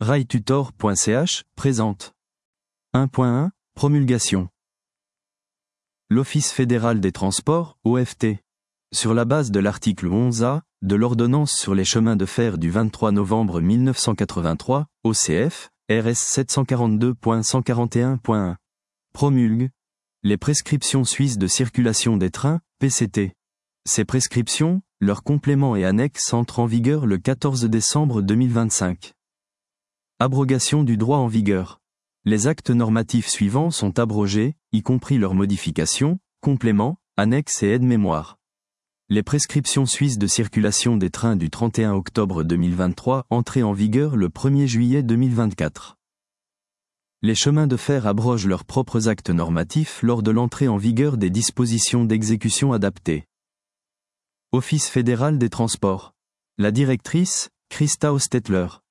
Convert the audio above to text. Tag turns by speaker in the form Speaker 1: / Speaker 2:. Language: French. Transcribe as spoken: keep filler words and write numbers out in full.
Speaker 1: railtutor point c h présente un point un Promulgation. L'Office fédéral des transports, O F T, sur la base de l'article onze A de l'ordonnance sur les chemins de fer du vingt-trois novembre mille neuf cent quatre-vingt-trois, O C F, R S sept cent quarante-deux point cent quarante et un point un, promulgue les prescriptions suisses de circulation des trains, P C T. Ces prescriptions, leurs compléments et annexes entrent en vigueur le quatorze décembre deux mille vingt-cinq. Abrogation du droit en vigueur. Les actes normatifs suivants sont abrogés, y compris leurs modifications, compléments, annexes et aides-mémoires. Les prescriptions suisses de circulation des trains du trente et un octobre deux mille vingt-trois entrées en vigueur le premier juillet deux mille vingt-quatre. Les chemins de fer abrogent leurs propres actes normatifs lors de l'entrée en vigueur des dispositions d'exécution adaptées. Office fédéral des transports. La directrice, Christa Ostetler.